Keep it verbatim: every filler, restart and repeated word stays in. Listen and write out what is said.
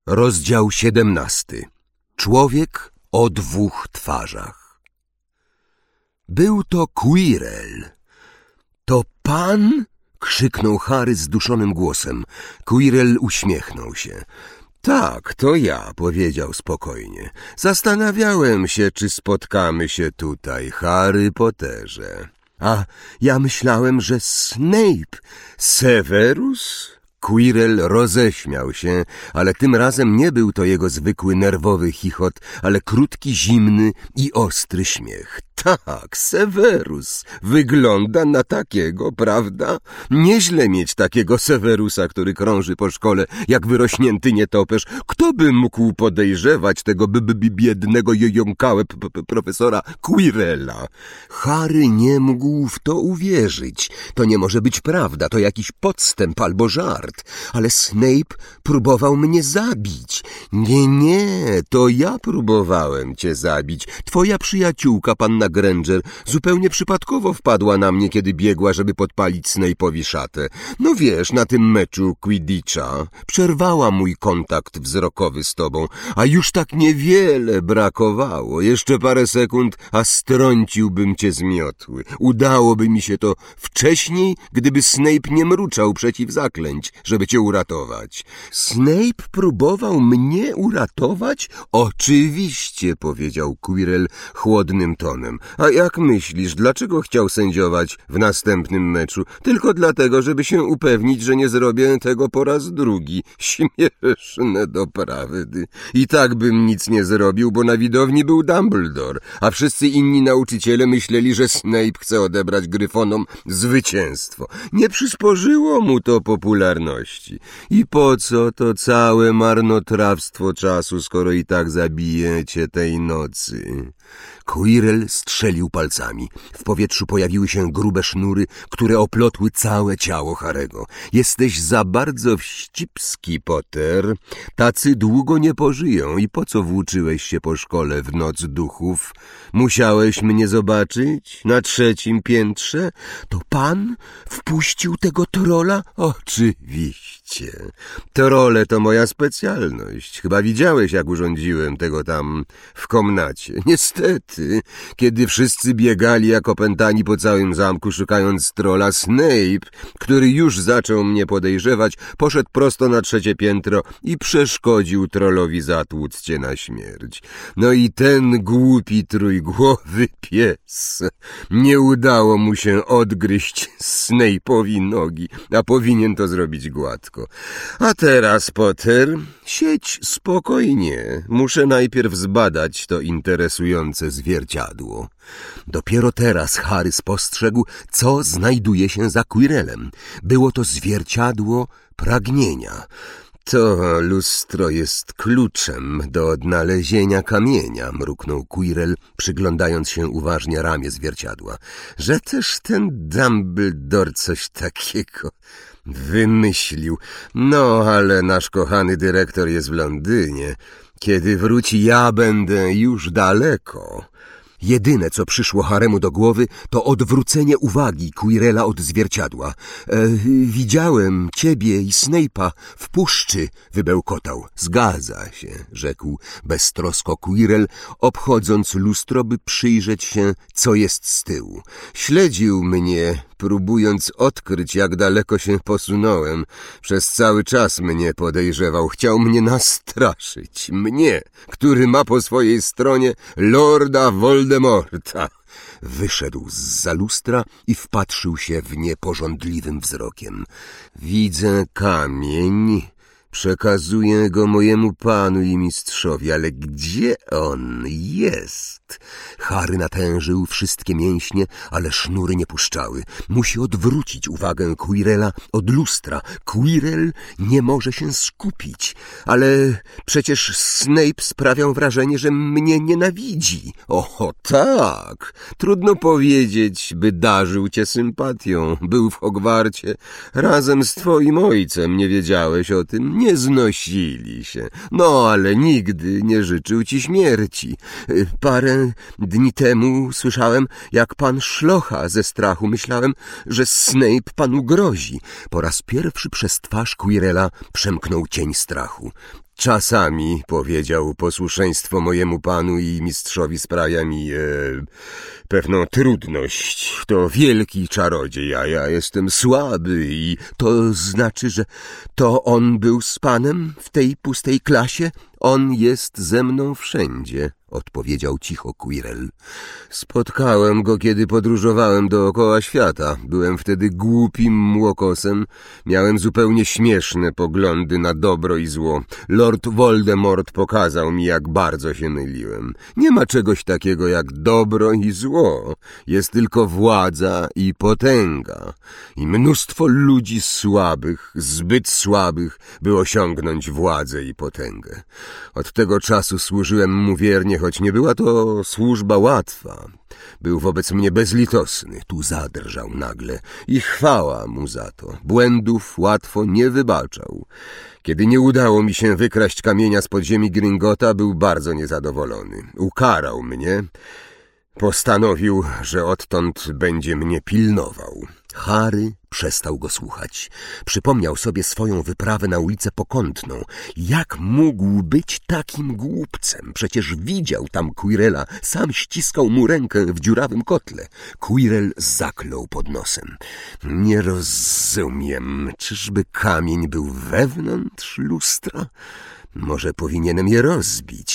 Rozdział siedemnasty. Człowiek o dwóch twarzach. Był to Quirrell. To pan? Krzyknął Harry zduszonym głosem. Quirrell uśmiechnął się. Tak, to ja, powiedział spokojnie. Zastanawiałem się, czy spotkamy się tutaj, Harry Potterze. A ja myślałem, że Snape. Severus? Quirrell roześmiał się, ale tym razem nie był to jego zwykły nerwowy chichot, ale krótki, zimny i ostry śmiech. Tak, Severus. Wygląda na takiego, prawda? Nieźle mieć takiego Severusa, który krąży po szkole jak wyrośnięty nietoperz. Kto by mógł podejrzewać tego by, by, biednego jojąkałe p, p, profesora Quirrella? Harry nie mógł w to uwierzyć. To nie może być prawda, to jakiś podstęp albo żart. Ale Snape próbował mnie zabić. Nie, nie, to ja próbowałem cię zabić. Twoja przyjaciółka, panna Granger, zupełnie przypadkowo wpadła na mnie, kiedy biegła, żeby podpalić Snape'owi szatę. No wiesz, na tym meczu Quidditcha. Przerwała mój kontakt wzrokowy z tobą, a już tak niewiele brakowało. Jeszcze parę sekund, a strąciłbym cię z miotły. Udałoby mi się to wcześniej, gdyby Snape nie mruczał przeciw zaklęć, żeby cię uratować. Snape próbował mnie uratować? Oczywiście, powiedział Quirrell chłodnym tonem. A jak myślisz, dlaczego chciał sędziować w następnym meczu? Tylko dlatego, żeby się upewnić, że nie zrobię tego po raz drugi. Śmieszne doprawdy. I tak bym nic nie zrobił, bo na widowni był Dumbledore, a wszyscy inni nauczyciele myśleli, że Snape chce odebrać Gryfonom zwycięstwo. Nie przysporzyło mu to popularności. I po co to całe marnotrawstwo czasu, skoro i tak zabijecie tej nocy? Quirrell strzelił palcami. W powietrzu pojawiły się grube sznury, które oplotły całe ciało Harego. Jesteś za bardzo wścibski, Potter. Tacy długo nie pożyją. I po co włóczyłeś się po szkole w noc duchów? Musiałeś mnie zobaczyć? Na trzecim piętrze? To pan wpuścił tego trola? Oczywiście. Trole to moja specjalność. Chyba widziałeś, jak urządziłem tego tam w komnacie. Niestety, kiedy wszyscy biegali jak opętani po całym zamku szukając trola, Snape, który już zaczął mnie podejrzewać, poszedł prosto na trzecie piętro i przeszkodził trollowi zatłuc cię na śmierć. No i ten głupi trójgłowy pies. Nie udało mu się odgryźć Snape'owi nogi, a powinien to zrobić gładko. A teraz, Potter, siedź spokojnie. Muszę najpierw zbadać to interesujące zwierciadło. Dopiero teraz Harry spostrzegł, co znajduje się za Quirrellem. Było to zwierciadło pragnienia. To lustro jest kluczem do odnalezienia kamienia, mruknął Quirrell, przyglądając się uważnie ramię zwierciadła. Że też ten Dumbledore coś takiego wymyślił. No, ale nasz kochany dyrektor jest w Londynie. Kiedy wróci, ja będę już daleko. Jedyne, co przyszło Haremu do głowy, to odwrócenie uwagi Quirrella od zwierciadła. E, widziałem ciebie i Snape'a w puszczy, wybełkotał. Zgadza się, rzekł beztrosko Quirrell, obchodząc lustro, by przyjrzeć się, co jest z tyłu. Śledził mnie, próbując odkryć, jak daleko się posunąłem. Przez cały czas mnie podejrzewał. Chciał mnie nastraszyć. Mnie, który ma po swojej stronie Lorda Voldemorta. Wyszedł zza lustra i wpatrzył się w nie pożądliwym wzrokiem. Widzę kamień. Przekazuję go mojemu panu i mistrzowi, ale gdzie on jest? Harry natężył wszystkie mięśnie, ale sznury nie puszczały. Musi odwrócić uwagę Quirrella od lustra. Quirrell nie może się skupić. Ale przecież Snape sprawiał wrażenie, że mnie nienawidzi. O, tak. Trudno powiedzieć, by darzył cię sympatią. Był w Hogwarcie razem z twoim ojcem. Nie wiedziałeś o tym? Nie znosili się. No, ale nigdy nie życzył ci śmierci. Parę dni temu słyszałem, jak pan szlocha ze strachu. Myślałem, że Snape panu grozi. Po raz pierwszy przez twarz Quirrella przemknął cień strachu. Czasami, powiedział, posłuszeństwo mojemu panu i mistrzowi sprawia mi e, pewną trudność. To wielki czarodziej, a ja jestem słaby i to znaczy, że to on był z panem w tej pustej klasie? On jest ze mną wszędzie, odpowiedział cicho Quirrell. Spotkałem go, kiedy podróżowałem dookoła świata. Byłem wtedy głupim młokosem. Miałem zupełnie śmieszne poglądy na dobro i zło. Lord Voldemort pokazał mi, jak bardzo się myliłem. Nie ma czegoś takiego jak dobro i zło. Jest tylko władza i potęga. I mnóstwo ludzi słabych, zbyt słabych, by osiągnąć władzę i potęgę. Od tego czasu służyłem mu wiernie, choć nie była to służba łatwa. Był wobec mnie bezlitosny, tu zadrżał nagle i chwała mu za to. Błędów łatwo nie wybaczał. Kiedy nie udało mi się wykraść kamienia z podziemi Gringotha, był bardzo niezadowolony. Ukarał mnie. Postanowił, że odtąd będzie mnie pilnował. Harry przestał go słuchać. Przypomniał sobie swoją wyprawę na ulicę Pokątną. Jak mógł być takim głupcem? Przecież widział tam Quirrella. Sam ściskał mu rękę w dziurawym kotle. Quirrell zaklął pod nosem. Nie rozumiem. Czyżby kamień był wewnątrz lustra? Może powinienem je rozbić.